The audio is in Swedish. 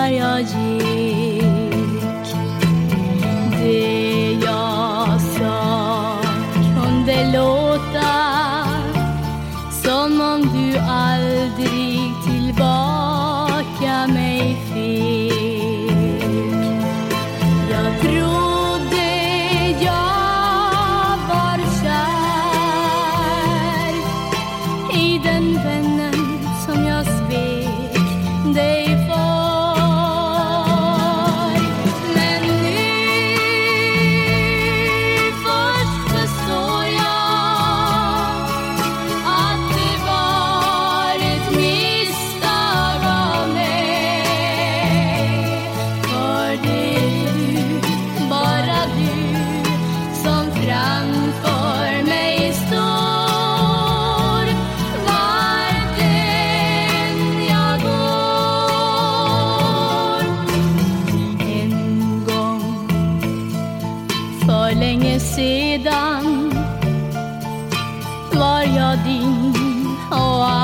där jag gick. Det jag sa kunde låta som om du aldrig tillbaka mig fick. Jag trodde jag var kär i den vännen som jag svek dig för. Men nu först förstår jag att det var ett misstag av mig. För det är du, bara du, som framför mig står. Vart än jag går. En gång för länge sedan var jag din och